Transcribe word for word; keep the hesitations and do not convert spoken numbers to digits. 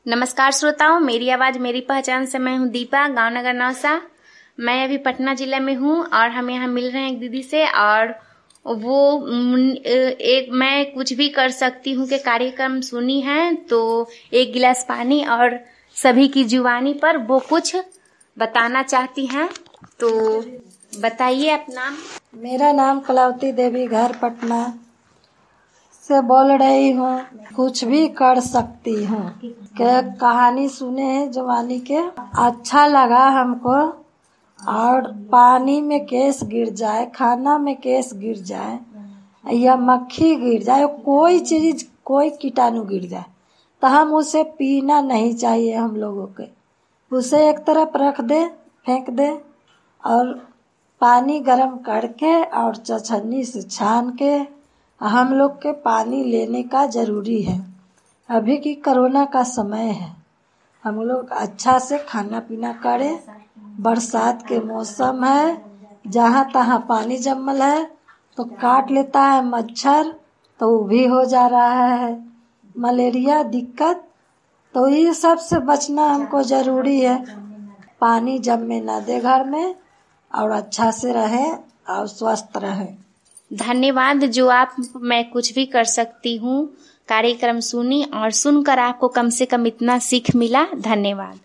नमस्कार श्रोताओं, मेरी आवाज़ मेरी पहचान से मैं हूँ दीपा, गांव नगर नौसा। मैं अभी पटना जिला में हूँ और हम यहाँ मिल रहे हैं एक दीदी से, और वो एक मैं कुछ भी कर सकती हूँ के कार्यक्रम सुनी है, तो एक गिलास पानी और सभी की जुबानी पर वो कुछ बताना चाहती हैं। तो बताइए अपना नाम। मेरा नाम कलावती देवी, घर पटना से बोल रही हूँ। कुछ भी कर सकती हूँ के कहानी सुने हैं जवानी के, अच्छा लगा हमको। और पानी में केस गिर जाए, खाना में केस गिर जाए या मक्खी गिर जाए, कोई चीज कोई कीटाणु गिर जाए तो हम उसे पीना नहीं चाहिए। हम लोगों के उसे एक तरफ रख दे, फेंक दे, और पानी गर्म करके और छछन्नी से छान के हम लोग के पानी लेने का जरूरी है। अभी की कोरोना का समय है, हम लोग अच्छा से खाना पीना करें। बरसात के मौसम है, जहाँ तहाँ पानी जमल है तो काट लेता है मच्छर, तो वो भी हो जा रहा है मलेरिया दिक्कत। तो ये सब से बचना हमको जरूरी है। पानी जमने ना दे घर में, और अच्छा से रहे और स्वस्थ रहे। धन्यवाद। जो आप मैं कुछ भी कर सकती हूँ कार्यक्रम सुनी और सुनकर आपको कम से कम इतना सीख मिला। धन्यवाद।